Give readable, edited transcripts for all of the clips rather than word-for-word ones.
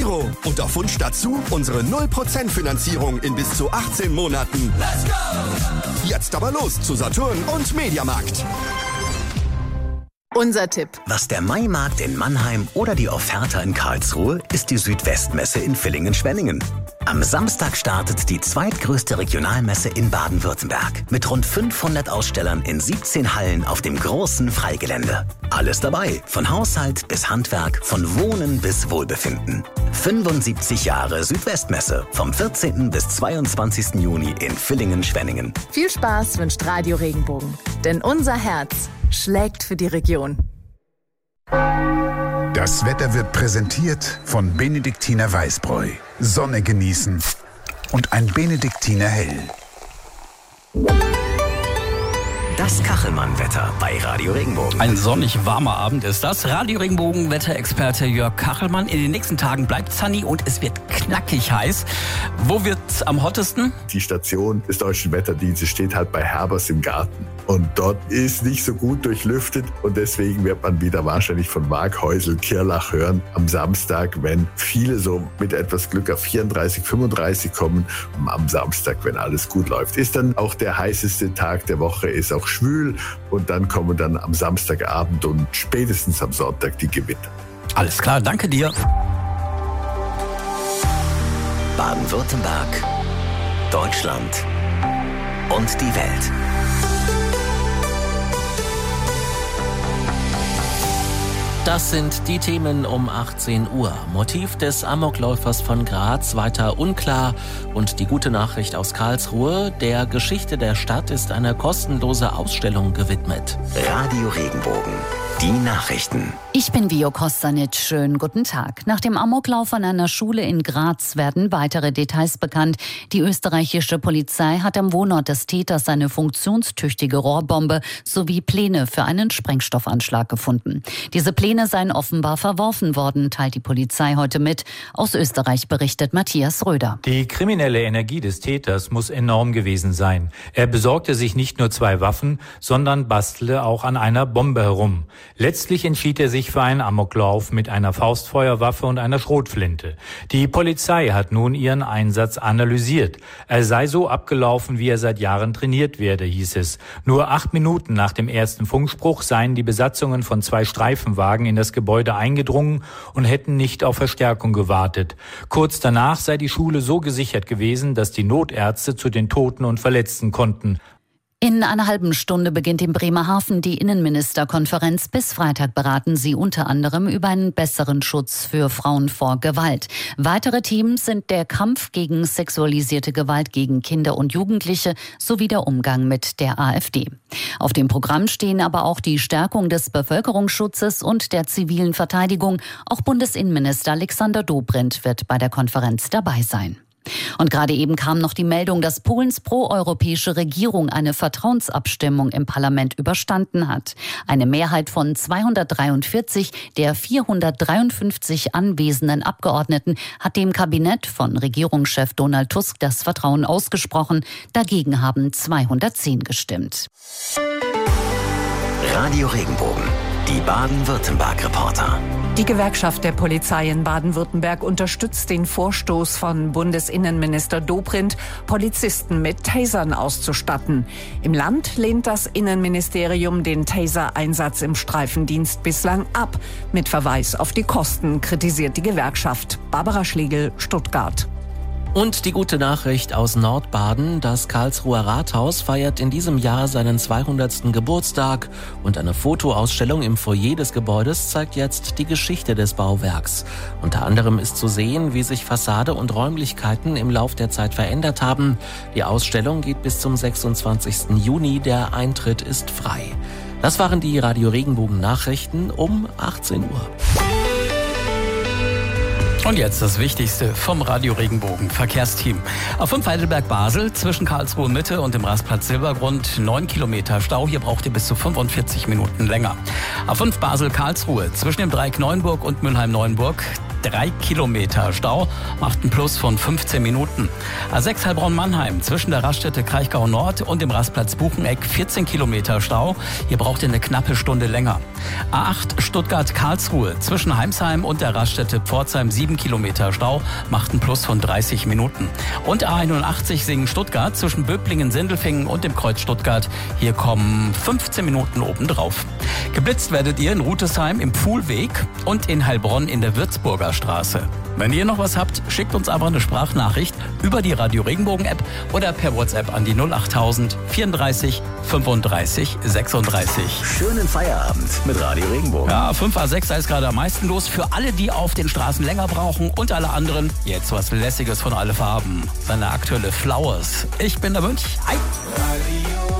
Giro. Und auf Wunsch dazu unsere 0% Finanzierung in bis zu 18 Monaten. Let's go! Jetzt aber los zu Saturn und Mediamarkt. Unser Tipp. Was der Maimarkt in Mannheim oder die Offerta in Karlsruhe ist die Südwestmesse in Villingen-Schwenningen. Am Samstag startet die zweitgrößte Regionalmesse in Baden-Württemberg mit rund 500 Ausstellern in 17 Hallen auf dem großen Freigelände. Alles dabei, von Haushalt bis Handwerk, von Wohnen bis Wohlbefinden. 75 Jahre Südwestmesse vom 14. bis 22. Juni in Villingen-Schwenningen. Viel Spaß wünscht Radio Regenbogen, denn unser Herz schlägt für die Region. Das Wetter wird präsentiert von Benediktiner Weißbräu. Sonne genießen und ein Benediktiner Hell. Das Kachelmann-Wetter bei Radio Regenbogen. Ein sonnig warmer Abend ist das. Radio Regenbogen Wetterexperte Jörg Kachelmann. In den nächsten Tagen bleibt es sunny und es wird knackig heiß. Wo wird's am hottesten? Die Station des Deutschen Wetterdienstes steht halt bei Herbers im Garten. Und dort ist nicht so gut durchlüftet und deswegen wird man wieder wahrscheinlich von Waghäusel, Kirlach hören am Samstag, wenn viele so mit etwas Glück auf 34, 35 kommen. Und am Samstag, wenn alles gut läuft, ist dann auch der heißeste Tag der Woche, ist auch schwül und dann kommen dann am Samstagabend und spätestens am Sonntag die Gewitter. Alles klar, danke dir. Baden-Württemberg, Deutschland und die Welt. Das sind die Themen um 18 Uhr. Motiv des Amokläufers von Graz weiter unklar. Und die gute Nachricht aus Karlsruhe: Der Geschichte der Stadt ist eine kostenlose Ausstellung gewidmet. Radio Regenbogen. Die Nachrichten. Ich bin Vio Kostanic. Schönen guten Tag. Nach dem Amoklauf an einer Schule in Graz werden weitere Details bekannt. Die österreichische Polizei hat am Wohnort des Täters eine funktionstüchtige Rohrbombe sowie Pläne für einen Sprengstoffanschlag gefunden. Diese Pläne seien offenbar verworfen worden, teilt die Polizei heute mit. Aus Österreich berichtet Matthias Röder. Die kriminelle Energie des Täters muss enorm gewesen sein. Er besorgte sich nicht nur 2 Waffen, sondern bastelte auch an einer Bombe herum. Letztlich entschied er sich für einen Amoklauf mit einer Faustfeuerwaffe und einer Schrotflinte. Die Polizei hat nun ihren Einsatz analysiert. Er sei so abgelaufen, wie er seit Jahren trainiert werde, hieß es. Nur 8 Minuten nach dem ersten Funkspruch seien die Besatzungen von 2 Streifenwagen in das Gebäude eingedrungen und hätten nicht auf Verstärkung gewartet. Kurz danach sei die Schule so gesichert gewesen, dass die Notärzte zu den Toten und Verletzten konnten. In einer halben Stunde beginnt in Bremerhaven die Innenministerkonferenz. Bis Freitag beraten sie unter anderem über einen besseren Schutz für Frauen vor Gewalt. Weitere Themen sind der Kampf gegen sexualisierte Gewalt gegen Kinder und Jugendliche sowie der Umgang mit der AfD. Auf dem Programm stehen aber auch die Stärkung des Bevölkerungsschutzes und der zivilen Verteidigung. Auch Bundesinnenminister Alexander Dobrindt wird bei der Konferenz dabei sein. Und gerade eben kam noch die Meldung, dass Polens proeuropäische Regierung eine Vertrauensabstimmung im Parlament überstanden hat. Eine Mehrheit von 243 der 453 anwesenden Abgeordneten hat dem Kabinett von Regierungschef Donald Tusk das Vertrauen ausgesprochen. Dagegen haben 210 gestimmt. Radio Regenbogen. Die Baden-Württemberg-Reporter. Die Gewerkschaft der Polizei in Baden-Württemberg unterstützt den Vorstoß von Bundesinnenminister Dobrindt, Polizisten mit Tasern auszustatten. Im Land lehnt das Innenministerium den Taser-Einsatz im Streifendienst bislang ab. Mit Verweis auf die Kosten kritisiert die Gewerkschaft. Barbara Schlegel, Stuttgart. Und die gute Nachricht aus Nordbaden: Das Karlsruher Rathaus feiert in diesem Jahr seinen 200. Geburtstag und eine Fotoausstellung im Foyer des Gebäudes zeigt jetzt die Geschichte des Bauwerks. Unter anderem ist zu sehen, wie sich Fassade und Räumlichkeiten im Lauf der Zeit verändert haben. Die Ausstellung geht bis zum 26. Juni, der Eintritt ist frei. Das waren die Radio Regenbogen Nachrichten um 18 Uhr. Und jetzt das Wichtigste vom Radio Regenbogen Verkehrsteam. A5 Heidelberg-Basel zwischen Karlsruhe Mitte und dem Rastplatz Silbergrund 9 Kilometer Stau. Hier braucht ihr bis zu 45 Minuten länger. A5 Basel-Karlsruhe zwischen dem Dreieck Neuenburg und Mülheim-Neuenburg 3 Kilometer Stau, macht einen Plus von 15 Minuten. A6 Heilbronn-Mannheim zwischen der Raststätte Kraichgau Nord und dem Rastplatz Bucheneck 14 Kilometer Stau. Hier braucht ihr eine knappe Stunde länger. A8 Stuttgart-Karlsruhe zwischen Heimsheim und der Raststätte Pforzheim 7 Kilometer Stau, macht einen Plus von 30 Minuten. Und A81 Singen-Stuttgart zwischen Böblingen-Sindelfingen und dem Kreuz Stuttgart. Hier kommen 15 Minuten obendrauf. Geblitzt werdet ihr in Rutesheim im Pfuhlweg und in Heilbronn in der Würzburger Straße. Wenn ihr noch was habt, schickt uns aber eine Sprachnachricht über die Radio Regenbogen App oder per WhatsApp an die 08000 34 35 36. Schönen Feierabend mit Radio Regenbogen. Ja, 5A6, da ist gerade am meisten los. Für alle, die auf den Straßen länger brauchen und alle anderen, jetzt was Lässiges von Alle Farben. Seine aktuelle Flowers. Ich bin der Mönch. Hi. Radio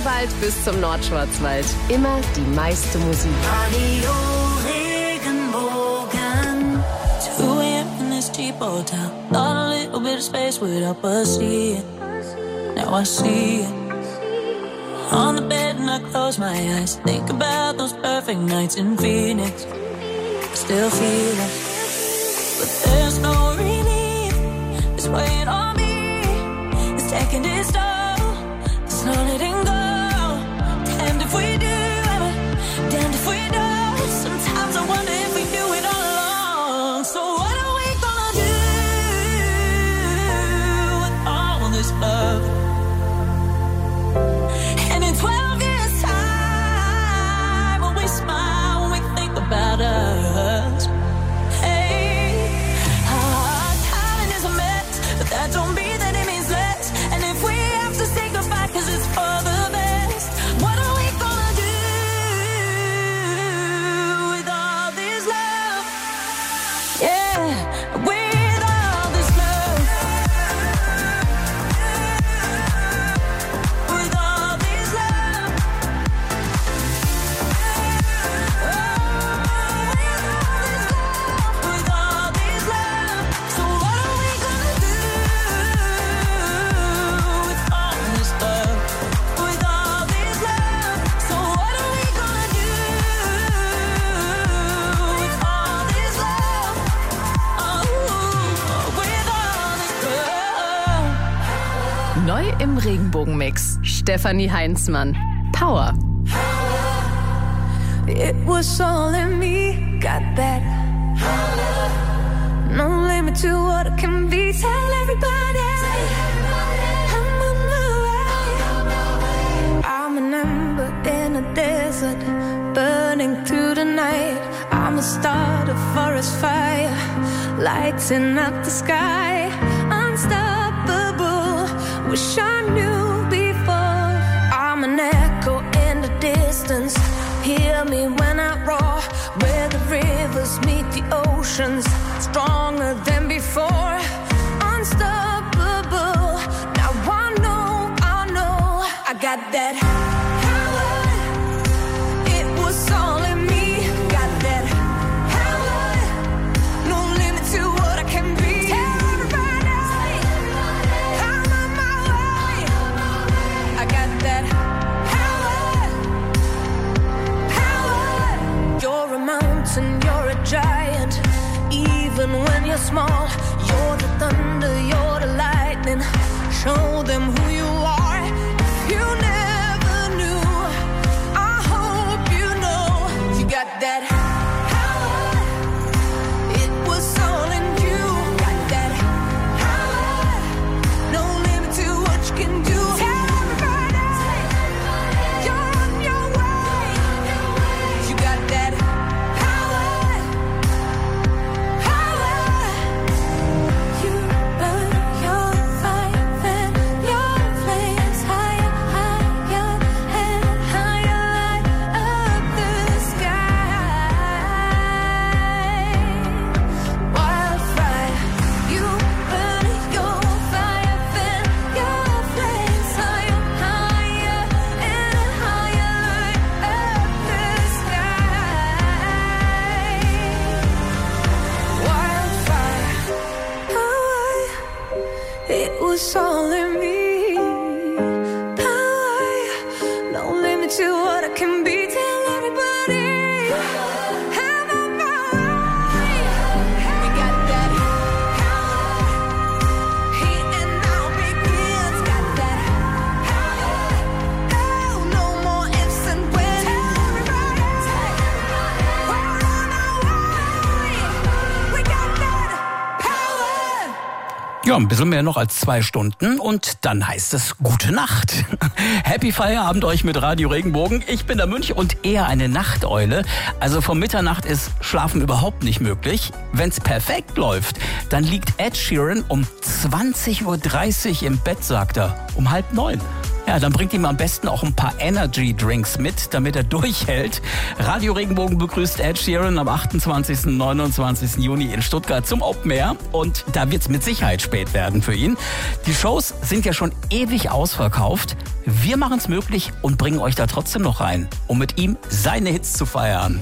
Odenwald bis zum Nordschwarzwald. Immer die meiste Musik. Radio Regenbogen. 2 a.m. in this cheap hotel. Thought a little bit of space would help us see it. Now I see it. On the bed and I close my eyes. Think about those perfect nights in Phoenix. Still feel it. But there's no relief. It's weighing on me. It's taking its toll. There's no letting go. Damned if we do, damned if we don't. Sometimes I wonder if we do it all along. So what are we gonna do with all this love? And in 12 years' time, will we smile when we think about us? That don't mean that it means less. And if we have to say goodbye cause it's for the best, what are we gonna do with all this love? Yeah, with all this love. With all this love. Oh, with all this love. So what are we gonna do? Neu im Regenbogenmix. Stefanie Heinzmann. Power. It was all in me, got that. No limit to what it can be. Tell everybody I'm on my way. I'm an ember in a desert, burning through the night. I'm a start, a forest fire, lighting up the sky. Unstoppable, wish I knew before. I'm an echo in the distance, hear me when I roar. Where the rivers meet the oceans, stronger than before. Unstoppable, now I know, I got that power. It was all in me, got that power. No limit to what I can be. Tell everybody I'm on my way. I got that power. You're a mountain, you're a giant. Even when you're small, you're the thunder, you're the lightning. Show them who you are. If you never knew, I hope you know. You got that power. It was all in you. Got that power. No limit to what you can do. Tell everybody you're on your way. You got that power. You burn your fire and your flames higher, higher and higher, light up the sky. Wildfire, you burn your fire and your flames higher, higher and higher, light up the sky. Wildfire, it was all in me. Power, no limit to what I can be. Tell everybody I'm on my way. We got that power. Here and now begins. Got that power. Oh, no more ifs and when. Tell everybody we're on our way. We got that power. Ja, ein bisschen mehr noch als 2 Stunden und dann heißt es gute Nacht. Happy Feierabend euch mit Radio Regenbogen. Ich bin der Münch und eher eine Nachteule. Also vor Mitternacht ist Schlafen überhaupt nicht möglich. Wenn's perfekt läuft, dann liegt Ed Sheeran um 20:30 Uhr im Bett, sagt er. Um 8:30. Ja, dann bringt ihm am besten auch ein paar Energy-Drinks mit, damit er durchhält. Radio Regenbogen begrüßt Ed Sheeran am 28. und 29. Juni in Stuttgart zum Open Air. Und da wird es mit Sicherheit spät werden für ihn. Die Shows sind ja schon ewig ausverkauft. Wir machen es möglich und bringen euch da trotzdem noch rein, um mit ihm seine Hits zu feiern.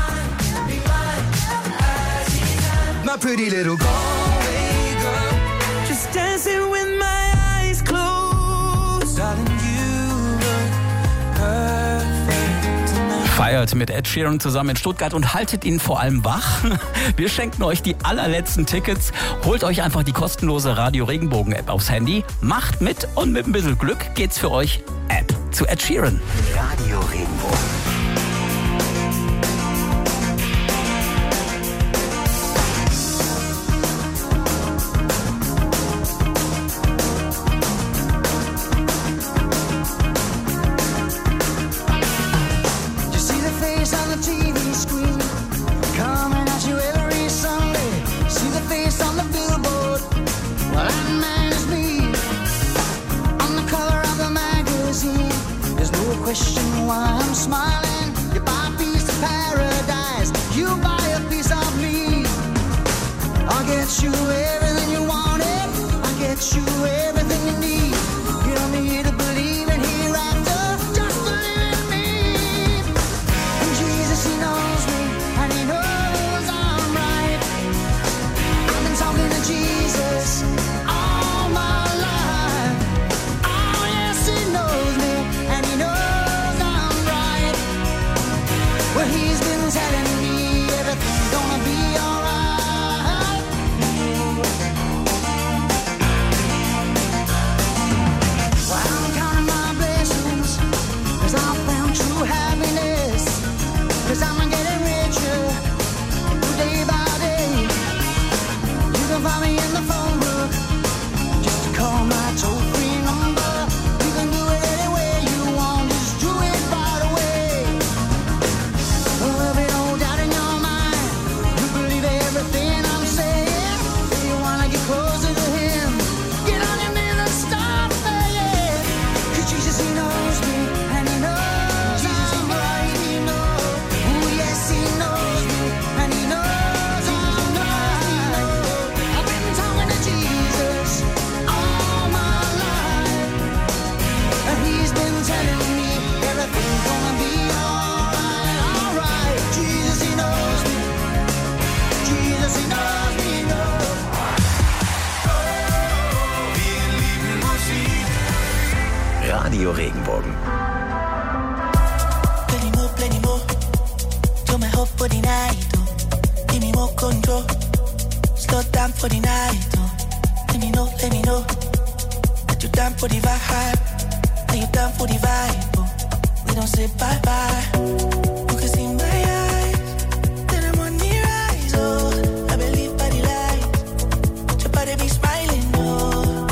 My pretty little Galway girl, just dancing with my eyes closed. Darling, you look perfect tonight. Feiert mit Ed Sheeran zusammen in Stuttgart und haltet ihn vor allem wach. Wir schenken euch die allerletzten Tickets. Holt euch einfach die kostenlose Radio Regenbogen App aufs Handy. Macht mit und mit ein bisschen Glück geht's für euch App zu Ed Sheeran. Radio Regenbogen. Question why I'm smiling. You buy a piece of paradise, you buy a piece of me. I'll get you everything you wanted, I'll get you everything you need. You don't need to believe in hereafter, just believe in me. And Jesus, he knows me, and he knows I'm right. I've been talking to Jesus all my life. Oh yes, he knows me, and he knows. Well, he's been telling me everything's gonna be alright. Well, I'm counting my blessings, 'cause I found true happiness. 'Cause I'm getting richer day by day. You can find me in the phone book, just to call my toll-free number. You can do it any way you want, just do it right away. There'll be no doubt in your mind, you believe everything I'm saying. If you wanna get closer to him, get on your knees and start praying. 'Cause Jesus, he knows me, and he knows I'm right. He knows, oh yes, he knows me, and he knows I'm right. I've been talking to Jesus all my life, and he's been telling me everything's gonna be alright. Jesus, he knows me. Jesus, he knows me. Wir lieben Musik. Radio Regenbogen. Plenty more. To my hope for the night. Oh. Give me more control. Slow down for the night. Oh. Let me know. That you down for the vibe. Are you down for the vibe? Oh. We don't say bye bye. You can see my eyes. Then I'm on the rise. Oh, I believe by the light. Your body be smiling. Oh,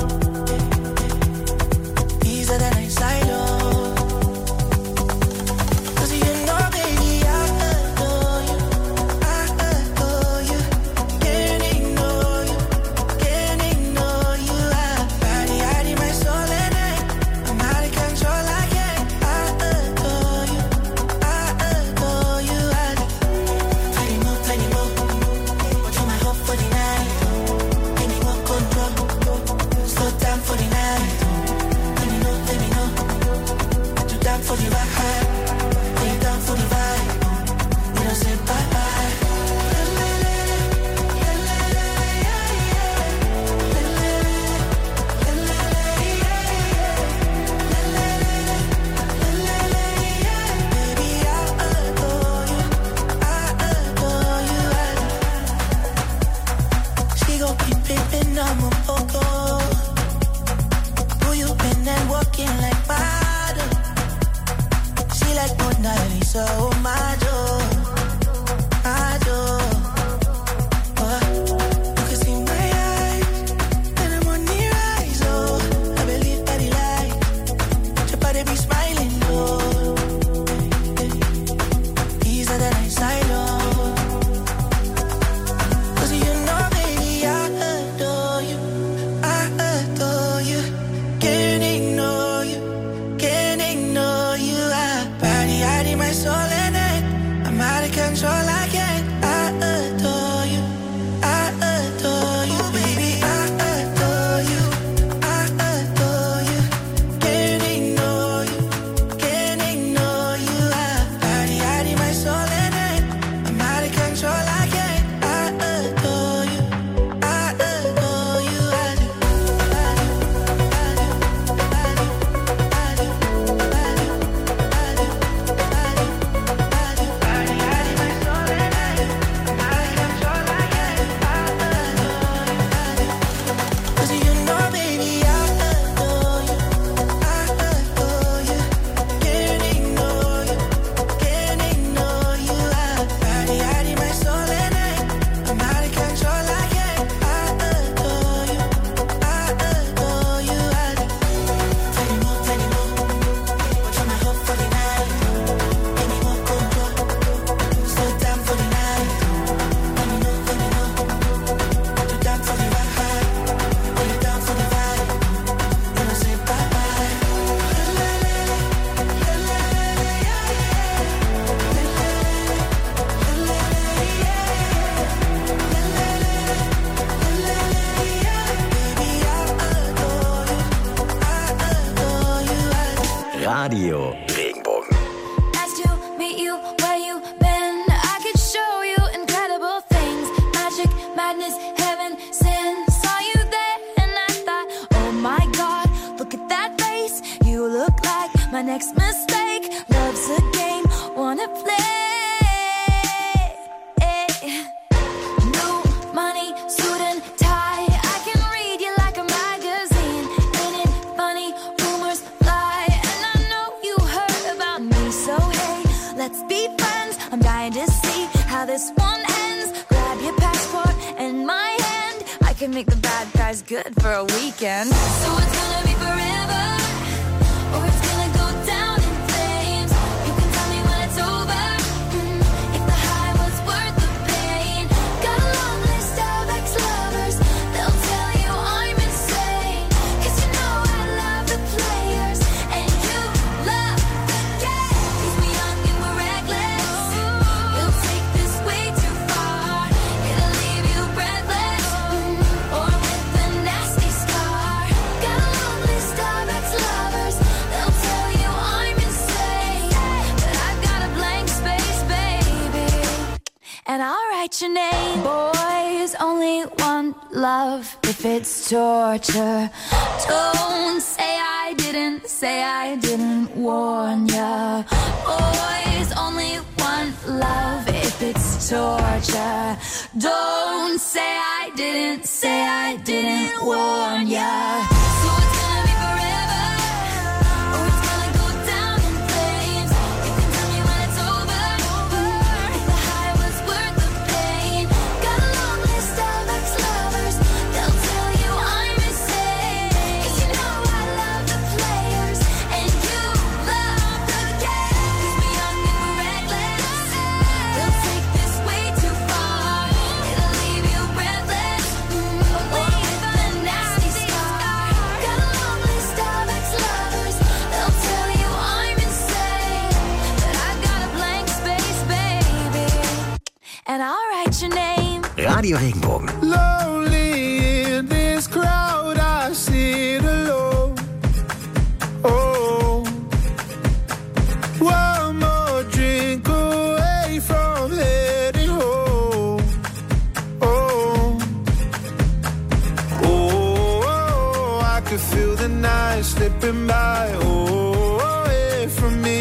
these are the nights I know. 'Cause you know, baby, I adore you. Can't ignore you. I need my soul and I'm out of control. I can't. I adore you. soul in it. I'm out of control, I can't. I adore you, I adore you, baby, I adore you, I adore you. Can't ignore you, can't ignore you. I my soul in it. I'm out of control, I can't. I adore you, I adore you, I do. Radio Regenbogen. Nice to meet you where you been. I could show you incredible things. Magic, madness, heaven, sin. Saw you there and I thought, oh my God, look at that face. You look like my next mistake. Love's a game, wanna play. New money, suit and tie. I can read you like a magazine. Ain't it funny? Rumors fly. And I know you heard about me. So hey, let's be friends. I'm dying to see how this one ends. Grab your passport and my hand. I can make the bad guys good for a weekend. So it's gonna be forever, or it's gonna go down in flames. You can tell me when it's over, if the high was worth the pain. Got a long list of ex-lovers, they'll tell you I'm insane. 'Cause you know I love the players, and you love the game. 'Cause we're young and we're reckless, we'll take this way too far. It'll leave you breathless, or with a nasty scar. Got a long list of ex-lovers, they'll tell you I'm insane. But I've got a blank space, baby, and I'll write your name. Boys only want love if it's torture. Don't say I didn't warn ya. Boys only want love if it's torture. Don't say I didn't warn ya. So it's gonna be forever, or it's gonna go down in flames. You can tell me when it's over, if the high was worth the pain. Got a long list of ex-lovers, they'll tell you I'm insane. 'Cause you know I love the players, and you love the game. 'Cause we're young and we're reckless, we'll take this way too far. It'll leave you breathless, or with a nasty scar. Got a long list of ex-lovers, they'll tell you I'm insane. But I've got a blank space, baby, and I'll write your name. Radio Regenbogen. Lonely in this crowd, I sit alone. Oh, one more drink away from heading home. Oh, oh, I could feel the night slipping by. Oh, away from me.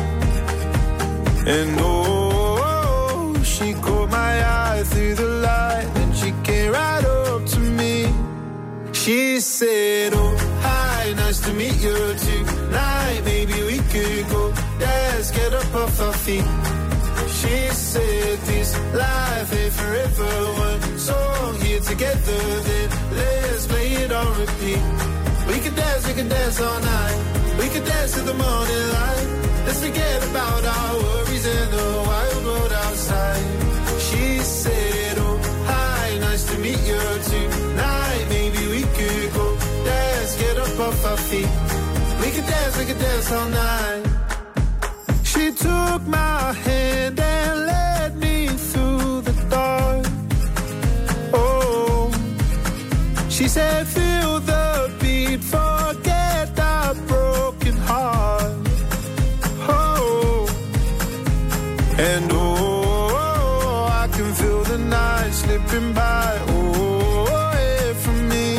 And oh, she caught my eye through the light, and she came right up to me. She said, oh, hi, nice to meet you tonight. Maybe we could go dance, get up off our feet. She said, this life ain't forever. One song here together, then let's play it on repeat. We could dance all night. We could dance to the morning light. Let's forget about our worries and the wild world outside. She said, oh, hi, nice to meet you tonight. Maybe we could go dance, get up off our feet. We could dance all night. She She took my hand and led me through the dark. Oh, she said, feel the beat, forget the broken heart. Oh, and oh, I can feel the night slipping by. Oh, away from me.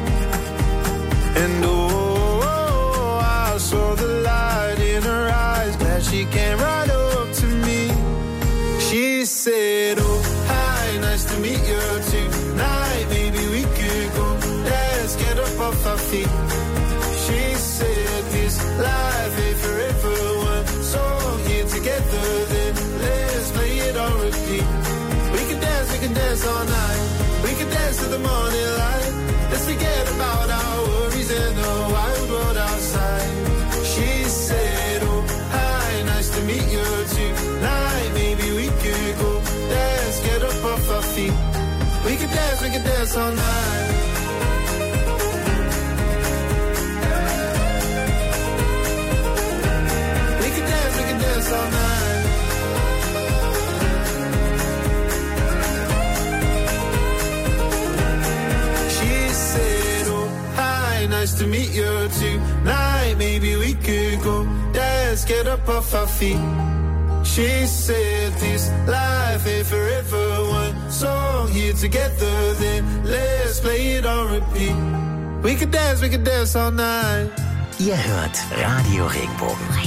And oh, I saw the light in her eyes. Glad she came right up to me. She said, oh, hi, nice to meet you tonight. Maybe we could go, let's get up off our feet. She said, this life ain't forever. One song here together, then let's play it on repeat. We can dance all night. We can dance to the morning light. Let's forget about our worries and the wild world outside. She said, oh, hi, nice to meet you tonight. Maybe we could go dance, get up off our feet. We can dance all night. We can dance all night. She said, oh, hi, nice to meet you tonight. Maybe we could go dance, get up off our feet. She said, this life ain't forever. One song here together, then let's play it on repeat. We can dance all night. Ihr hört Radio Regenbogen.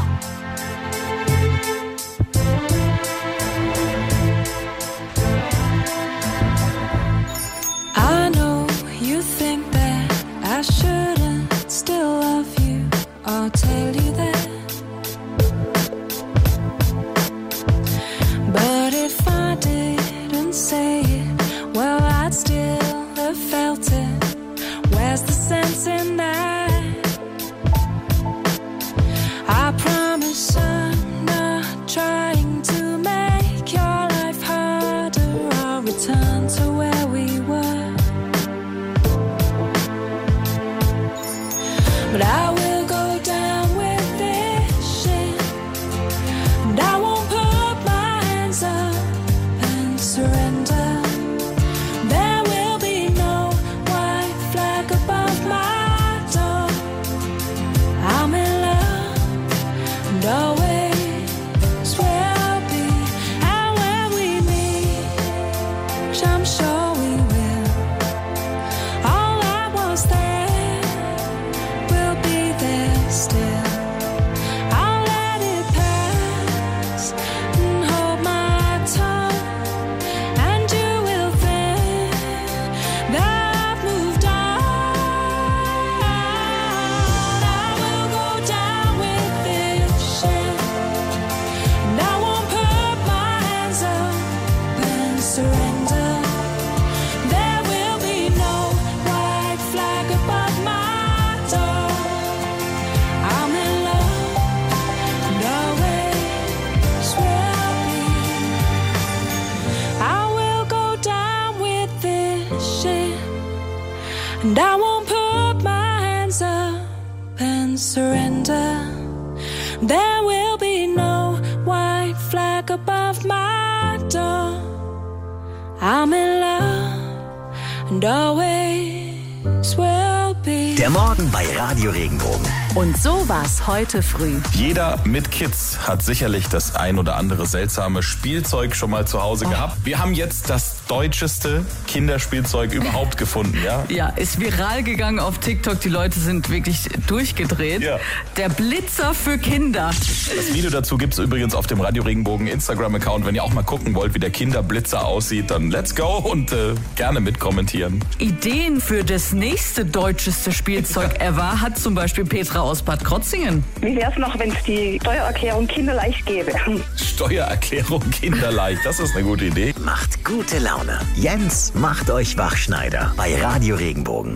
I know you think that I shouldn't still love you or tell you that. But if I didn't say it, well, I'd still have felt it. Where's the sense in that? I promise I'm not trying to make your life harder. I'll return to where we were. But I will go down with this shit, and I won't put my hands up and surrender. There will be no white flag above my door. I'm in love and always will be. And when we meet, which I'm sure we will, all that was there will be there still. I'll let it pass and hold my tongue, and you will think that I've moved on. I will go down with this shit, and I won't put my hands up and surrender. There will be no white flag above my door. I'm in love and always will be. I will go down with this shit, and I won't put my hands up and surrender. There will be no white flag above my door. I'm in love and always will be. Der Morgen bei Radio Regenbogen. Und so war's heute früh. Jeder mit Kids hat sicherlich das ein oder andere seltsame Spielzeug schon mal zu Hause gehabt. Wir haben jetzt das deutscheste Kinderspielzeug überhaupt gefunden, ja? Ja, ist viral gegangen auf TikTok. Die Leute sind wirklich durchgedreht. Ja. Der Blitzer für Kinder. Das Video dazu gibt's übrigens auf dem Radio Regenbogen Instagram-Account. Wenn ihr auch mal gucken wollt, wie der Kinderblitzer aussieht, dann let's go und gerne mitkommentieren. Ideen für das nächste deutscheste Spielzeug ever hat zum Beispiel Petra aus Bad Krotzingen. Wie wäre es noch, wenn es die Steuererklärung kinderleicht gäbe? Steuererklärung kinderleicht, das ist eine gute Idee. Macht gute Laune. Jens macht euch Wachschneider bei Radio Regenbogen.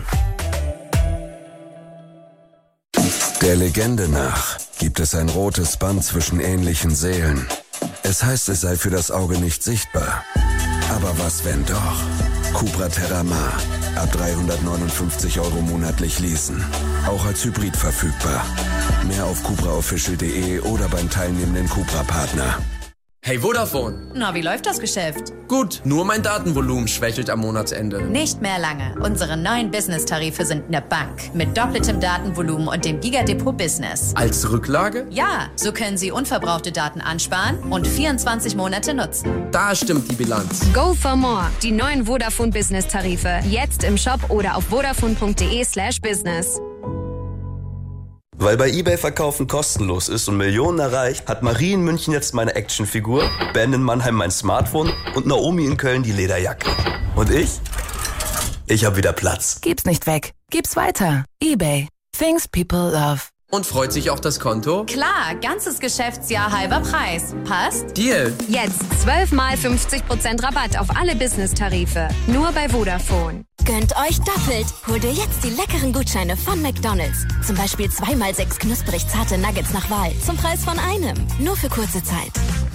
Der Legende nach gibt es ein rotes Band zwischen ähnlichen Seelen. Es heißt, es sei für das Auge nicht sichtbar. Aber was, wenn doch? Cupra Terramar. Ab 359 € monatlich leasen. Auch als Hybrid verfügbar. Mehr auf cupraofficial.de oder beim teilnehmenden Cupra-Partner. Hey Vodafone. Na, wie läuft das Geschäft? Gut, nur mein Datenvolumen schwächelt am Monatsende. Nicht mehr lange. Unsere neuen Business-Tarife sind eine Bank. Mit doppeltem Datenvolumen und dem Gigadepot Business. Als Rücklage? Ja, so können Sie unverbrauchte Daten ansparen und 24 Monate nutzen. Da stimmt die Bilanz. Go for more. Die neuen Vodafone Business-Tarife. Jetzt im Shop oder auf vodafone.de/business. Weil bei eBay Verkaufen kostenlos ist und Millionen erreicht, hat Marie in München jetzt meine Actionfigur, Ben in Mannheim mein Smartphone und Naomi in Köln die Lederjacke. Und ich? Ich hab wieder Platz. Gib's nicht weg. Gib's weiter. eBay. Things people love. Und freut sich auch das Konto? Klar, ganzes Geschäftsjahr halber Preis. Passt? Deal. Jetzt 12 mal 50% Rabatt auf alle Business-Tarife. Nur bei Vodafone. Gönnt euch doppelt. Hol dir jetzt die leckeren Gutscheine von McDonald's. Zum Beispiel 2x6 knusprig zarte Nuggets nach Wahl. Zum Preis von einem. Nur für kurze Zeit.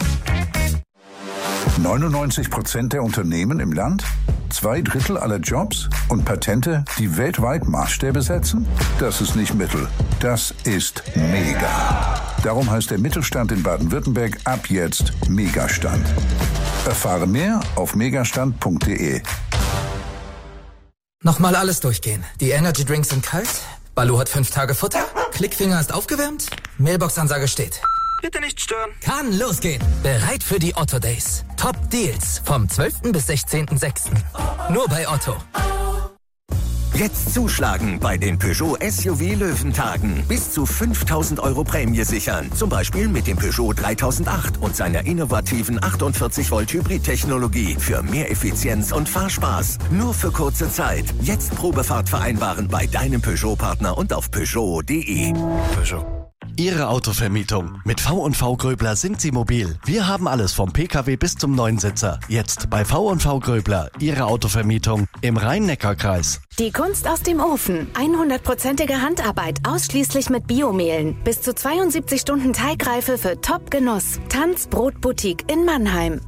99% der Unternehmen im Land, 2/3 aller Jobs und Patente, die weltweit Maßstäbe setzen? Das ist nicht Mittel, das ist Mega. Darum heißt der Mittelstand in Baden-Württemberg ab jetzt Megastand. Erfahre mehr auf megastand.de. Nochmal alles durchgehen. Die Energy Drinks sind kalt, Balu hat 5 Tage Futter, Klickfinger ist aufgewärmt, Mailbox-Ansage steht. Bitte nicht stören. Kann losgehen. Bereit für die Otto Days. Top Deals vom 12. bis 16.06. Nur bei Otto. Jetzt zuschlagen bei den Peugeot SUV Löwentagen. Bis zu 5.000 € Prämie sichern. Zum Beispiel mit dem Peugeot 3008 und seiner innovativen 48 Volt Hybrid-Technologie für mehr Effizienz und Fahrspaß. Nur für kurze Zeit. Jetzt Probefahrt vereinbaren bei deinem Peugeot-Partner und auf Peugeot.de. Peugeot. Ihre Autovermietung. Mit V&V Gröbler sind Sie mobil. Wir haben alles vom Pkw bis zum Neunsitzer. Jetzt bei V&V Gröbler. Ihre Autovermietung im Rhein-Neckar-Kreis. Die Kunst aus dem Ofen. 100%ige Handarbeit, ausschließlich mit Biomehlen. Bis zu 72 Stunden Teigreife für Top-Genuss. Tanz Brot Boutique in Mannheim.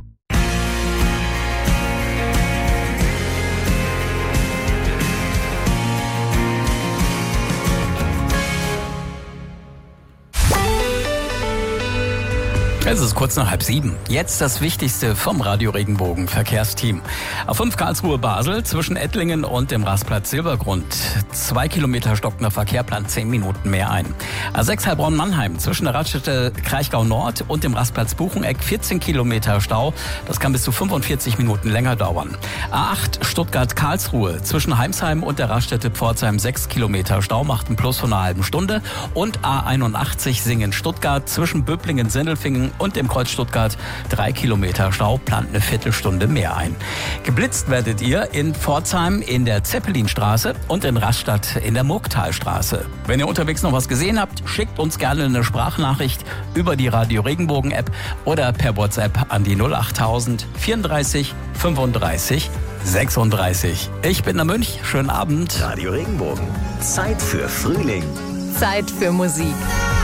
Es ist kurz nach 6:30. Jetzt das Wichtigste vom Radio Regenbogen Verkehrsteam. A5 Karlsruhe-Basel zwischen Ettlingen und dem Rastplatz Silbergrund. 2 Kilometer stockender Verkehr, plant 10 Minuten mehr ein. A6 Heilbronn-Mannheim zwischen der Raststätte Kraichgau Nord und dem Rastplatz Bucheneck 14 Kilometer Stau. Das kann bis zu 45 Minuten länger dauern. A8 Stuttgart-Karlsruhe zwischen Heimsheim und der Raststätte Pforzheim 6 Kilometer Stau, macht einen Plus von einer halben Stunde. Und A81 Singen-Stuttgart zwischen Böblingen-Sindelfingen und dem Kreuz Stuttgart 3 Kilometer Stau, plant eine Viertelstunde mehr ein. Geblitzt werdet ihr in Pforzheim in der Zeppelinstraße und in Rastatt in der Murgtalstraße. Wenn ihr unterwegs noch was gesehen habt, schickt uns gerne eine Sprachnachricht über die Radio Regenbogen App oder per WhatsApp an die 08000 34 35 36. Ich bin der Mönch, schönen Abend. Radio Regenbogen, Zeit für Frühling. Zeit für Musik.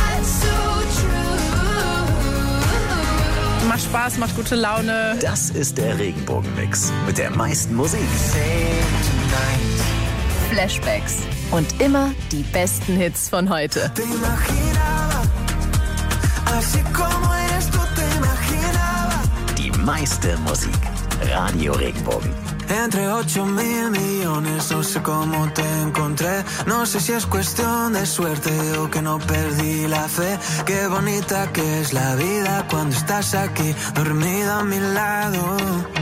Macht Spaß, macht gute Laune. Das ist der Regenbogen-Mix mit der meisten Musik. Flashbacks. Und immer die besten Hits von heute. Die meiste Musik. Radio Regenbogen. Entre 8.000 millones, no sé cómo te encontré. No sé si es cuestión de suerte o que no perdí la fe. Qué bonita que es la vida cuando estás aquí, dormida a mi lado.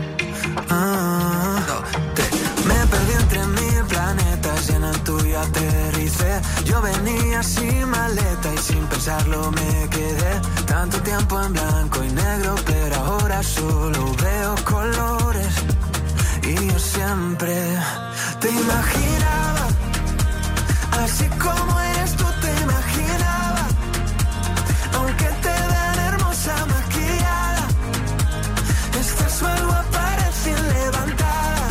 Me perdí entre 1000 planetas y en el tuyo aterricé. Yo venía sin maleta y sin pensarlo me quedé. Tanto tiempo en blanco y negro, pero ahora solo veo colores. Y yo siempre te imaginaba, así como eres tú te imaginaba. Aunque te vean hermosa maquillada, estás algo aparece levantada.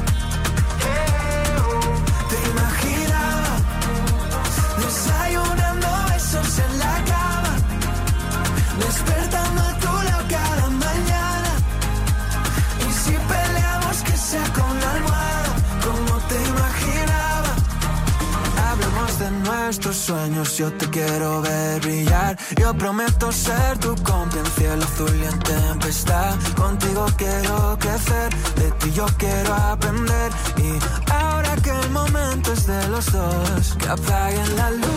Te imaginaba, desayunando besos en la cama, despertando a tu lado cada mañana. Y si peleamos que sea con la almohada, como te imaginaba. Hablemos de nuestros sueños yo te quiero ver brillar. Yo prometo ser tu cómplice en cielo azul y en tempestad. Contigo quiero crecer, de ti yo quiero aprender. Y ahora que el momento es de los dos, que apaguen la luna,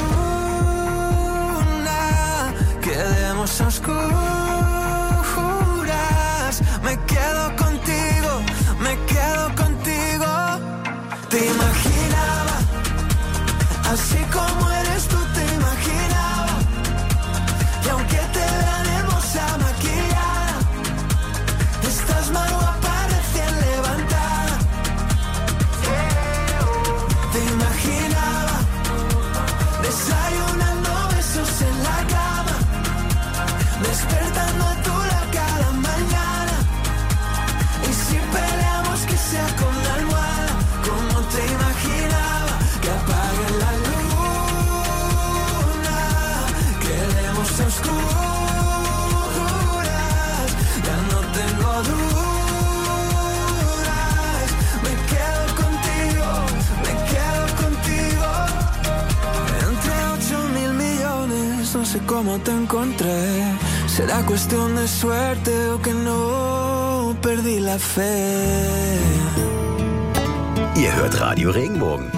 quedemos a oscuras. Me quedo contigo, me quedo contigo. Te imaginaba, así como eres tú te imaginaba. Y aunque te vean hermosa maquillada, estás más guapa recién levantada. Te imaginaba desayunando besos en la cama, despertando a tu lado cada mañana. Y si peleamos que sea con la almohada, como te imaginaba. Que apague la luna, quedemos a oscuras. Ya no tengo dudas, me quedo contigo, me quedo contigo. Entre 8.000 millones, no sé cómo te encontré. Será cuestión de suerte o que no perdí la fe. Ihr hört Radio Regenbogen.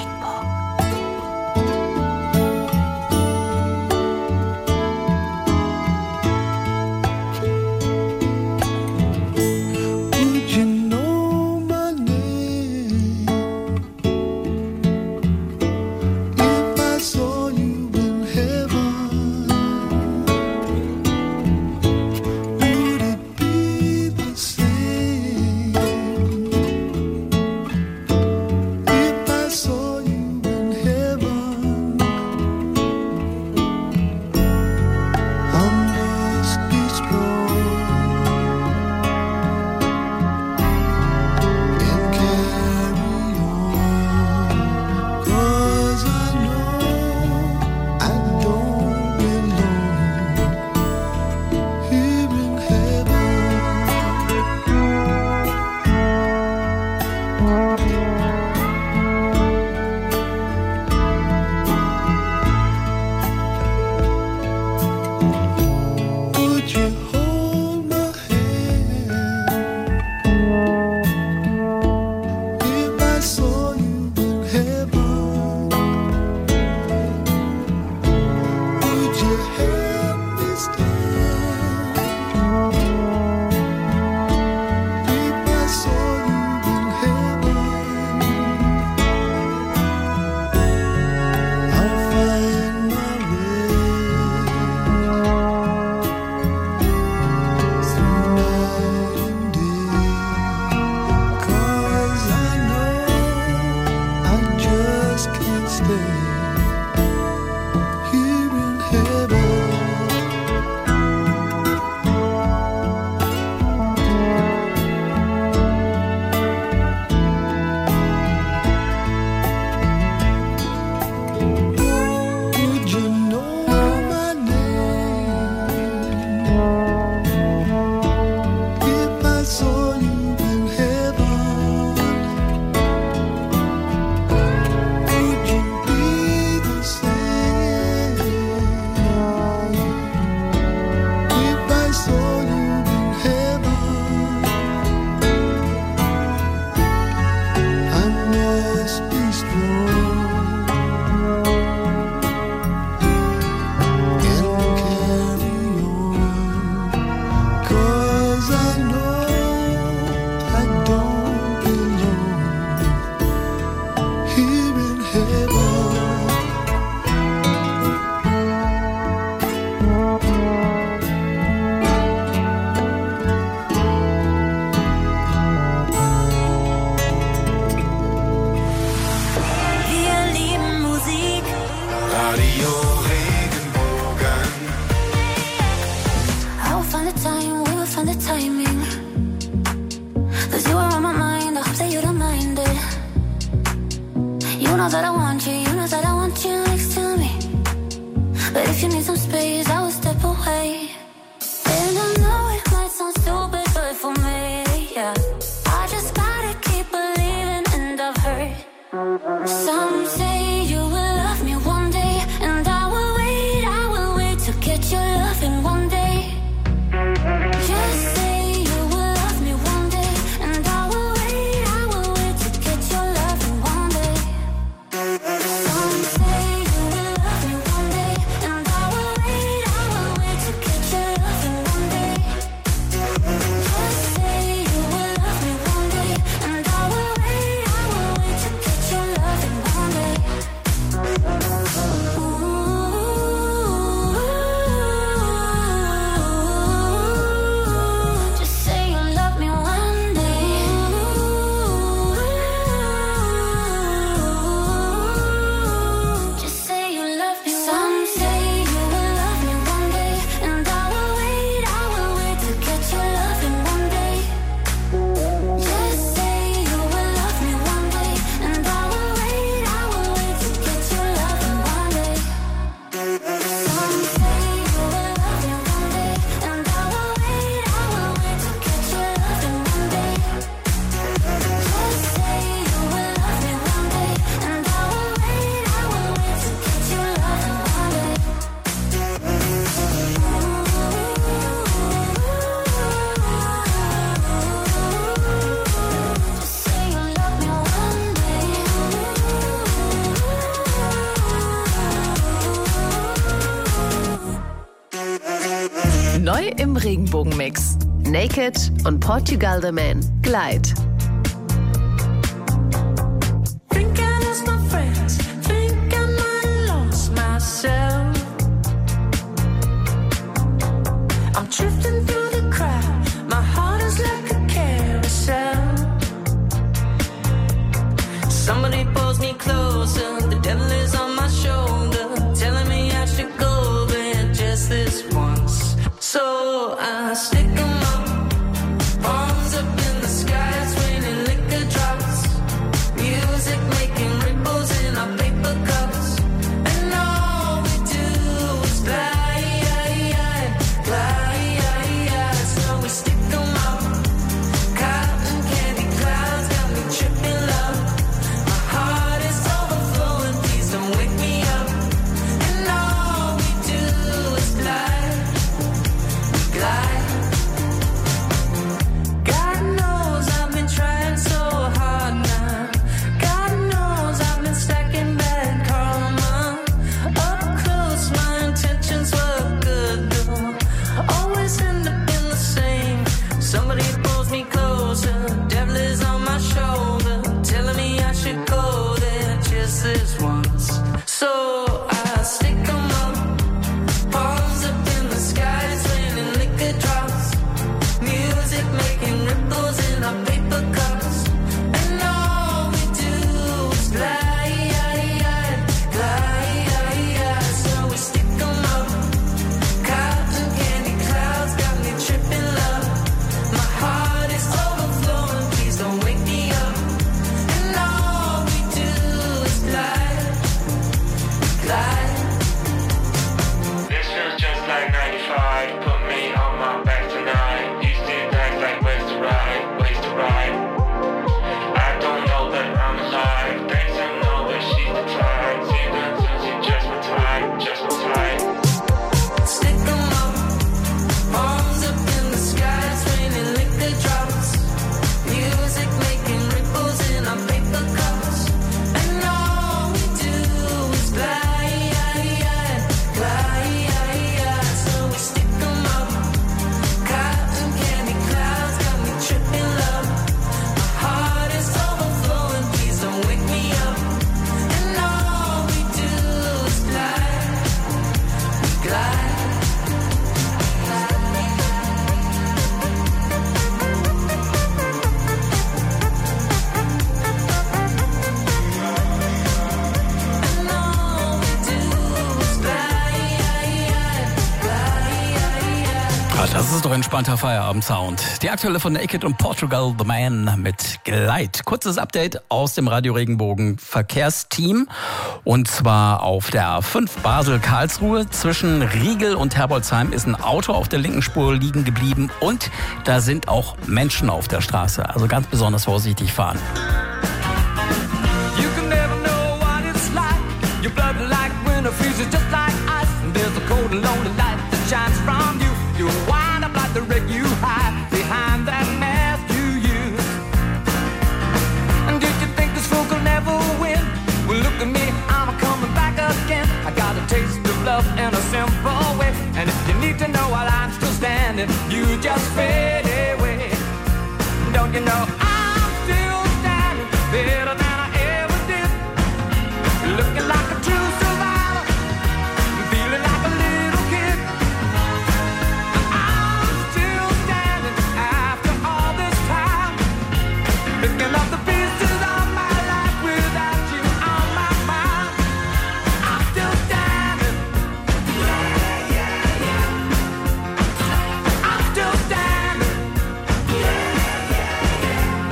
know that I want you, you know that I want you next to me. But if you need some space, I will step away. Neu im Regenbogenmix. Naked und Portugal the Man. Glide. Think I lost my friends. Think I might have lost myself. I'm drifting through the crowd. My heart is like a carousel. Somebody pulls me closer. The devil is on my shoulder, telling me I should go there just this once. So I stick 'em up, palms up in the sky, it's raining liquor drops. Music making ripples in our paper cups, and all we do is glide, glide. So we stick 'em up, cotton candy clouds got me tripping love. My heart is overflowing, please don't wake me up. And all we do is glide, glide. God knows I've been trying so hard now. God knows I've been stacking bad karma. Up close, my intentions were good though. Always end up in the same. Somebody pulls me closer. Devil is on my shoulder, telling me I should go there just this once. So I stick 'em up, palms up in the sky, it's raining liquor drops. Music making ripples in our paper cups, and all we do is glide, glide. So we stick 'em up, cotton candy clouds got me tripping love. My heart is overflowing, please don't wake me up. And all we do is glide, glide. This feels just like 95. Put me on my back tonight. These two bags like ways to ride, ways to ride. I don't know that I'm alive. Thanks to know that she's the type. See that since you just my type, just my type. Stick 'em up, palms up in the sky, it's raining liquor drops. Music making ripples in our paper cups, and all we do is glide, glide. So we stick 'em up, cotton candy clouds got me tripping love. My heart is overflowing, please don't wake me up. And all we do is glide, glide. And all we do is glide, glide. Das ist doch entspannter Feierabend-Sound. Die aktuelle von Naked und Portugal the Man mit Glide. Kurzes Update aus dem Radio Regenbogen Verkehrsteam. Und zwar auf der A5 Basel-Karlsruhe. Zwischen Riegel und Herbolzheim ist ein Auto auf der linken Spur liegen geblieben. Und da sind auch Menschen auf der Straße. Also ganz besonders vorsichtig fahren. You can never know what it's like. Your blood like winter freezes just like ice. And there's a cold and lonely light that shines from you. You wind up like the wreck you hide behind that mask you use. And did you think this fool could never win? Well, look at me, I'm coming back again. I got a taste of love in a simple way. And if you need to know while I'm still standing, you just fade away. Don't you know I'm still standing better than I ever did? Looking like a true survivor, feeling like a little kid. I'm still standing after all this time, picking up the pieces of my life without you on my mind. I'm still standing. I'm still standing.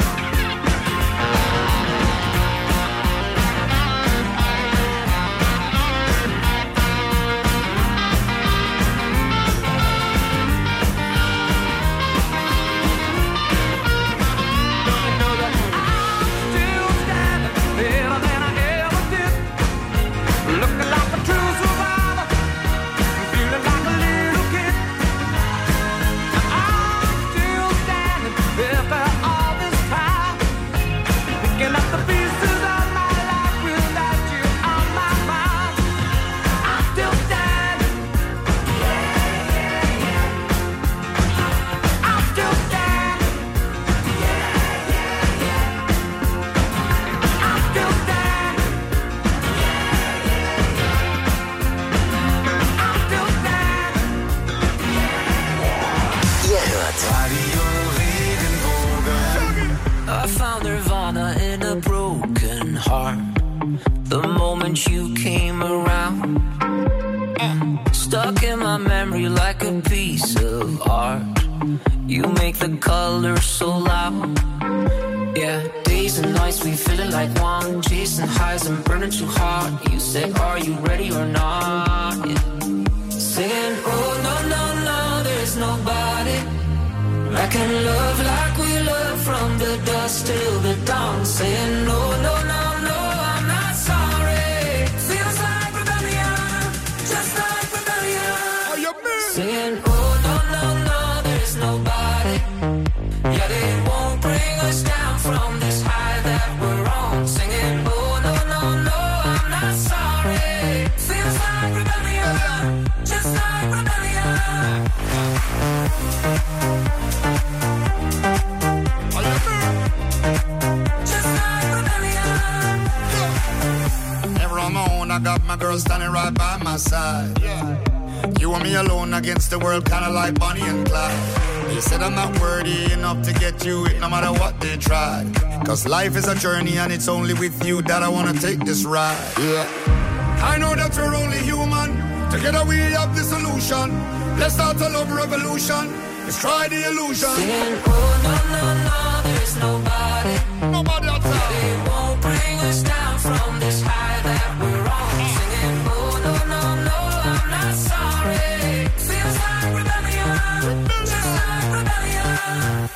Radio Regenbogen. I found Nirvana in a broken heart. The moment you came around, stuck in my memory like a piece of art. You make the colors so loud. Yeah, days and nights we feeling like one, chasing highs and burning too hard. You said, are you ready or not? Yeah. Singing, oh no, no, no, there's nobody I can love like we love from the dusk till the dawn. Saying, no, no, no, no, I'm not sorry. Feels like rebellion, just like rebellion. Singing, oh no, no, no, there's nobody. Yeah, they won't bring us down from this high that we're on. Singing, oh no, no, no, I'm not sorry. Feels like rebellion, just like rebellion. I got my girl standing right by my side. You and me alone against the world, kinda like Bonnie and Clyde. They said I'm not worthy enough to get you it, no matter what they try. Cause life is a journey and it's only with you that I wanna take this ride. Yeah. I know that we're only human. Together we have the solution. Let's start a love revolution. Let's try the illusion. Singing, oh no, no, no, there's nobody. Nobody outside. They won't bring us down from this high that we're on. Singing, oh no, no, no, I'm not sorry. Feels like rebellion, just like rebellion.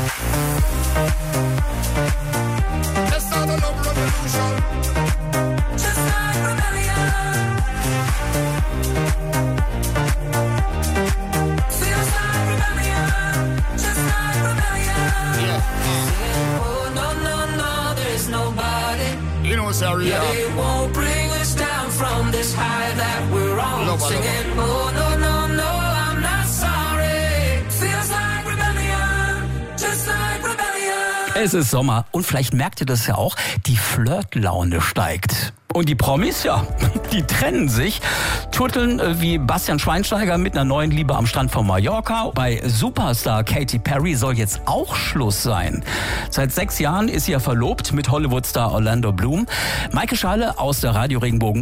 Let's start a love revolution. Just like rebellion. Feels like rebellion, just like rebellion. Yeah. Singing, oh no, no, no, there's nobody. You know what's our Yeah, they won't bring us down from this high that we're on. Singing, oh no, no, no, I'm not sorry. Feels like rebellion, just like rebellion. Es ist Sommer und vielleicht merkt ihr das ja auch, die Flirtlaune steigt. Und die Promis, ja, die trennen sich, turteln wie Bastian Schweinsteiger mit einer neuen Liebe am Strand von Mallorca. Bei Superstar Katy Perry soll jetzt auch Schluss sein. Seit 6 Jahren ist sie ja verlobt mit Hollywood-Star Orlando Bloom. Maike Schale aus der Radio Regenbogen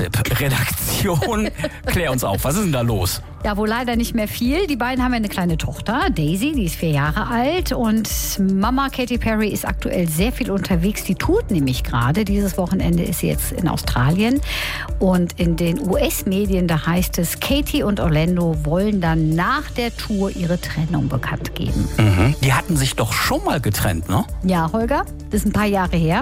Gossip-Redaktion. Klär uns auf, was ist denn da los? Ja, wohl leider nicht mehr viel. Die beiden haben ja eine kleine Tochter, Daisy, die ist 4 Jahre alt. Und Mama Katy Perry ist aktuell sehr viel unterwegs. Die tourt nämlich gerade. Dieses Wochenende ist sie jetzt in Australien. Und in den US-Medien, da heißt es, Katy und Orlando wollen dann nach der Tour ihre Trennung bekannt geben. Mhm. Die hatten sich doch schon mal getrennt, ne? Ja, Holger, das ist ein paar Jahre her.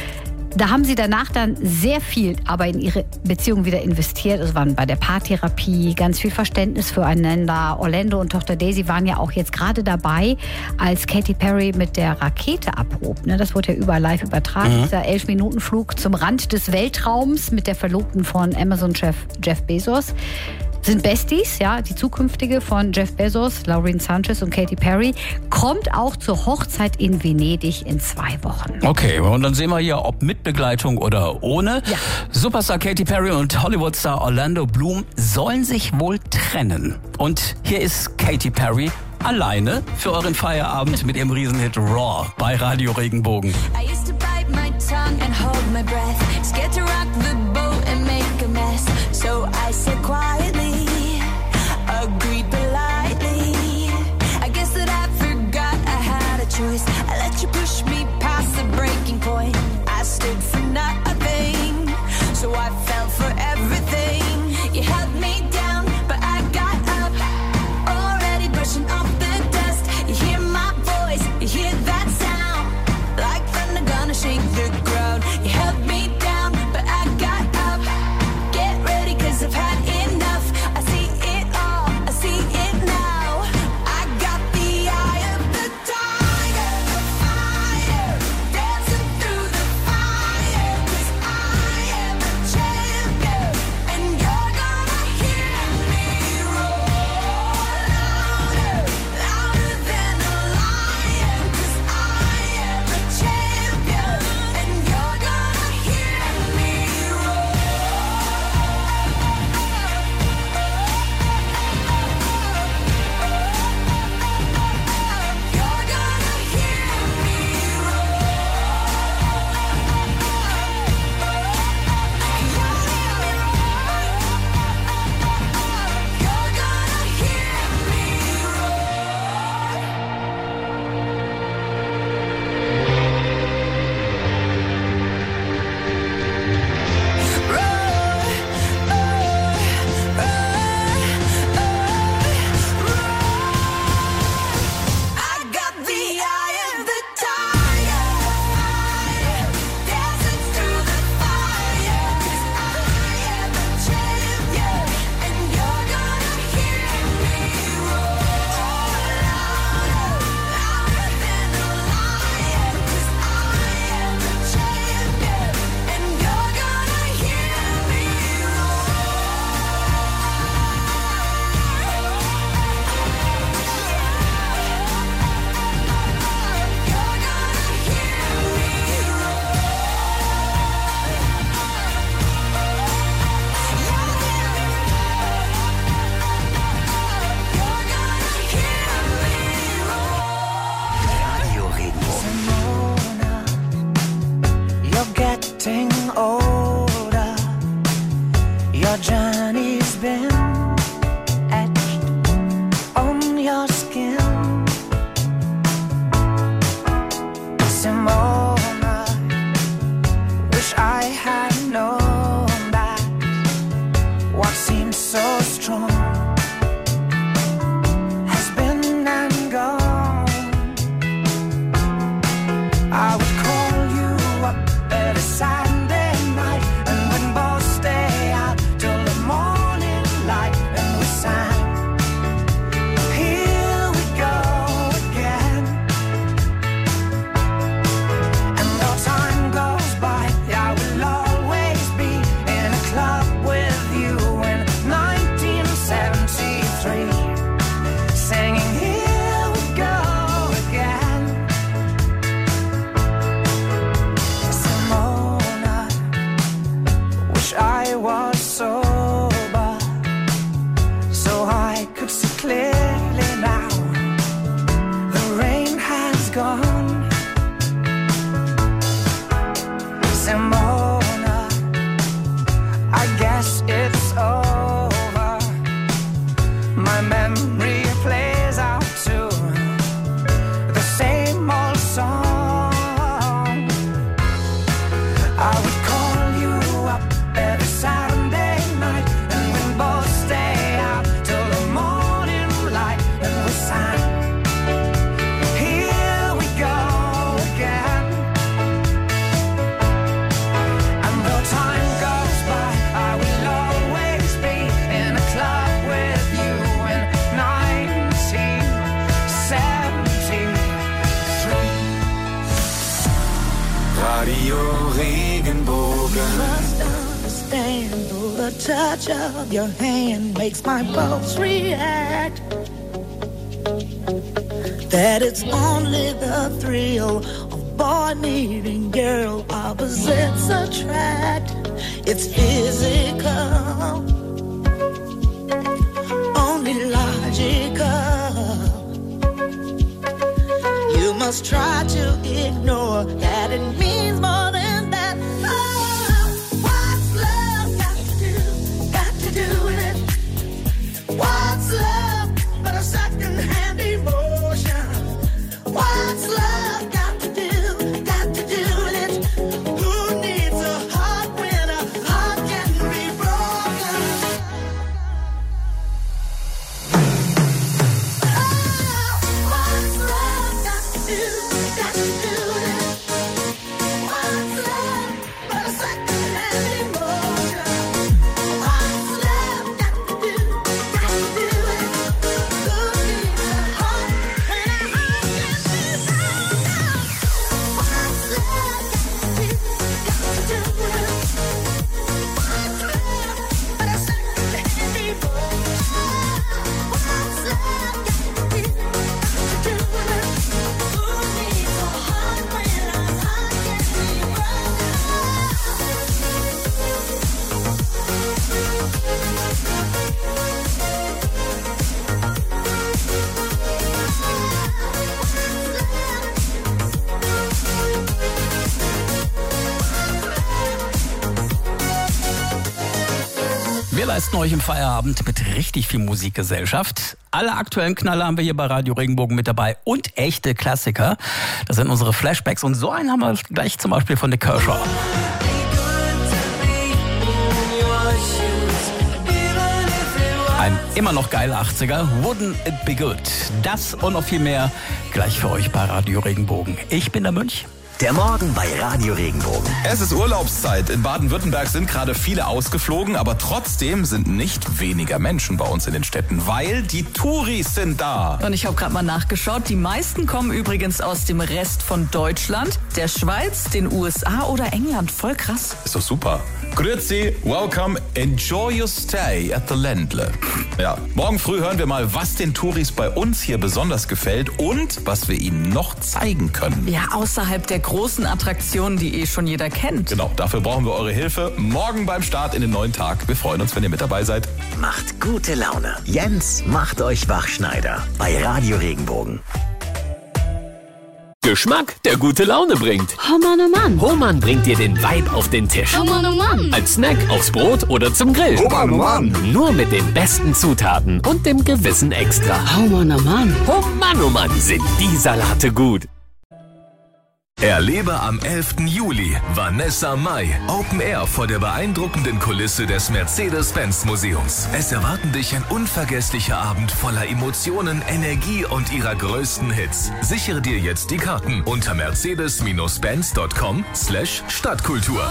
Da haben sie danach dann sehr viel aber in ihre Beziehung wieder investiert. Es waren bei der Paartherapie, ganz viel Verständnis füreinander. Orlando und Tochter Daisy waren ja auch jetzt gerade dabei, als Katy Perry mit der Rakete abhob. Das wurde ja überall live übertragen. Dieser 11-Minuten-Flug zum Rand des Weltraums mit der Verlobten von Amazon-Chef Jeff Bezos. Sind Besties, ja, die zukünftige von Jeff Bezos, Lauren Sanchez und Katy Perry, kommt auch zur Hochzeit in Venedig in 2 Wochen. Okay, und dann sehen wir hier, ob mit Begleitung oder ohne. Ja. Superstar Katy Perry und Hollywood-Star Orlando Bloom sollen sich wohl trennen. Und hier ist Katy Perry alleine für euren Feierabend mit ihrem Riesenhit Raw bei Radio Regenbogen. I used to bite my tongue and hold my breath, scared to rock the boat and make a mess. So I said quietly, agreed politely. I guess that I forgot I had a choice. I let you push me past the breaking point. I stood for nothing, so I fell for everything. You held me down, but I got up, already brushing off the dust. You hear my voice, you hear that sound, like thunder gonna shake the ground. You held me down, but I got up. Get ready, 'cause I've had enough. the touch of your hand makes my pulse react. That it's only the thrill of boy meeting girl, opposites attract. It's physical, only logical. You must try to ignore that it means more than that. Oh, what's love got to do with it? What's love but a second-hand emotion? What's love got to do with it? Who needs a heart when a heart can be broken? What's love got to do with it? What's love but a second-hand emotion? What's love got to do with it? Who needs a heart when a heart can be broken? What's love got to do with it? What's love but a second-hand emotion? What's love got to do with it? Who needs a heart when a heart can be Wir leisten euch im Feierabend mit richtig viel Musikgesellschaft. Alle aktuellen Knaller haben wir hier bei Radio Regenbogen mit dabei und echte Klassiker. Das sind unsere Flashbacks und so einen haben wir gleich zum Beispiel von The Kershaw. Ein immer noch geiler 80er, Wouldn't It Be Good? Das und noch viel mehr gleich für euch bei Radio Regenbogen. Ich bin der Mönch. Der Morgen bei Radio Regenbogen. Es ist Urlaubszeit. In Baden-Württemberg sind gerade viele ausgeflogen, aber trotzdem sind nicht weniger Menschen bei uns in den Städten, weil die Touris sind da. Und ich habe gerade mal nachgeschaut. Die meisten kommen übrigens aus dem Rest von Deutschland, der Schweiz, den USA oder England. Voll krass. Ist doch super. Grüezi, welcome, enjoy your stay at the Ländle. Ja, morgen früh hören wir mal, was den Touris bei uns hier besonders gefällt und was wir ihnen noch zeigen können. Ja, außerhalb der großen Attraktionen, die schon jeder kennt. Genau, dafür brauchen wir eure Hilfe. Morgen beim Start in den neuen Tag. Wir freuen uns, wenn ihr mit dabei seid. Macht gute Laune. Jens macht euch Wachschneider bei Radio Regenbogen. Geschmack, der gute Laune bringt. Oh Mann, oh Mann. Hohmann bringt dir den Vibe auf den Tisch. Oh Mann, oh Mann. Als Snack, aufs Brot oder zum Grill. Oh Mann, oh Mann. Nur mit den besten Zutaten und dem gewissen Extra. Oh Mann, oh Mann. Oh Mann, sind die Salate gut. Erlebe am 11. Juli Vanessa Mai Open Air vor der beeindruckenden Kulisse des Mercedes-Benz-Museums. Es erwarten dich ein unvergesslicher Abend voller Emotionen, Energie und ihrer größten Hits. Sichere dir jetzt die Karten unter mercedes-benz.com/Stadtkultur.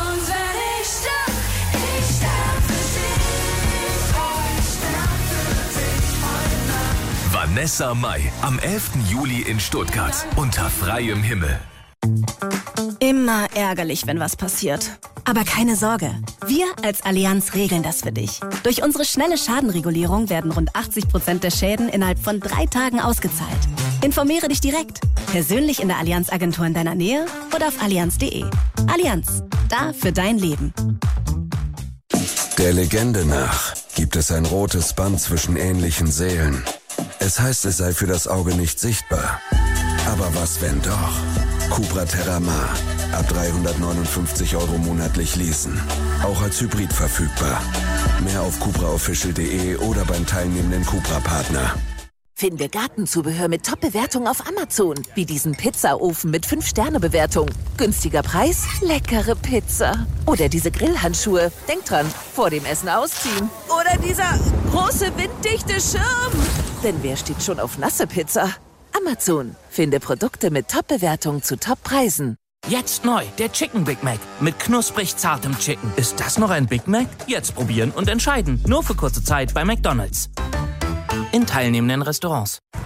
Vanessa Mai am 11. Juli in Stuttgart unter freiem Himmel. Immer ärgerlich, wenn was passiert. Aber keine Sorge, wir als Allianz regeln das für dich. Durch unsere schnelle Schadenregulierung werden rund 80% der Schäden innerhalb von 3 Tagen ausgezahlt. Informiere dich direkt, persönlich in der Allianz-Agentur in deiner Nähe oder auf allianz.de. Allianz, da für dein Leben. Der Legende nach gibt es ein rotes Band zwischen ähnlichen Seelen. Es heißt, es sei für das Auge nicht sichtbar. Aber was, wenn doch? Cupra Terramar. Ab 359 € monatlich leasen. Auch als Hybrid verfügbar. Mehr auf cupraofficial.de oder beim teilnehmenden Cupra-Partner. Finde Gartenzubehör mit Top-Bewertung auf Amazon. Wie diesen Pizzaofen mit 5-Sterne-Bewertung. Günstiger Preis, leckere Pizza. Oder diese Grillhandschuhe. Denk dran, vor dem Essen ausziehen. Oder dieser große winddichte Schirm. Denn wer steht schon auf nasse Pizza? Amazon. Finde Produkte mit Top-Bewertung zu Top-Preisen. Jetzt neu, der Chicken Big Mac mit knusprig zartem Chicken. Ist das noch ein Big Mac? Jetzt probieren und entscheiden. Nur für kurze Zeit bei McDonald's. In teilnehmenden Restaurants.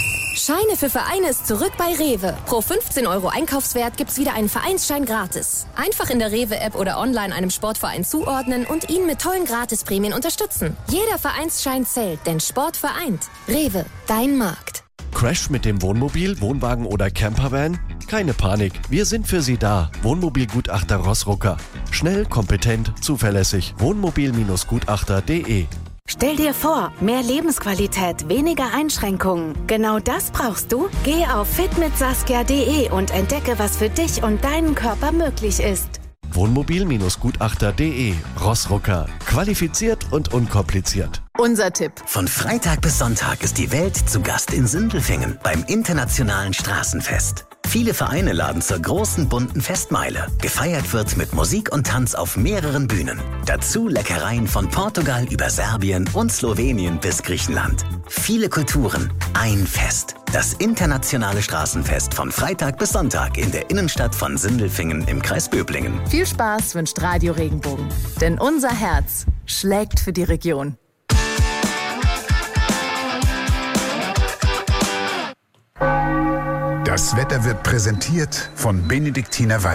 Scheine für Vereine ist zurück bei Rewe. Pro 15 € Einkaufswert gibt's wieder einen Vereinsschein gratis. Einfach in der Rewe-App oder online einem Sportverein zuordnen und ihn mit tollen Gratisprämien unterstützen. Jeder Vereinsschein zählt, denn Sport vereint. Rewe, dein Markt. Crash mit dem Wohnmobil, Wohnwagen oder Campervan? Keine Panik, wir sind für Sie da. Wohnmobilgutachter Rossrucker. Schnell, kompetent, zuverlässig. Wohnmobil-gutachter.de. Stell dir vor, mehr Lebensqualität, weniger Einschränkungen. Genau das brauchst du? Geh auf fitmitsaskia.de und entdecke, was für dich und deinen Körper möglich ist. Wohnmobil-gutachter.de. Rossrucker. Qualifiziert und unkompliziert. Unser Tipp. Von Freitag bis Sonntag ist die Welt zu Gast in Sindelfingen beim Internationalen Straßenfest. Viele Vereine laden zur großen bunten Festmeile. Gefeiert wird mit Musik und Tanz auf mehreren Bühnen. Dazu Leckereien von Portugal über Serbien und Slowenien bis Griechenland. Viele Kulturen, ein Fest. Das Internationale Straßenfest von Freitag bis Sonntag in der Innenstadt von Sindelfingen im Kreis Böblingen. Viel Spaß wünscht Radio Regenbogen. Denn unser Herz schlägt für die Region. Das Wetter wird präsentiert von Benediktiner Wein.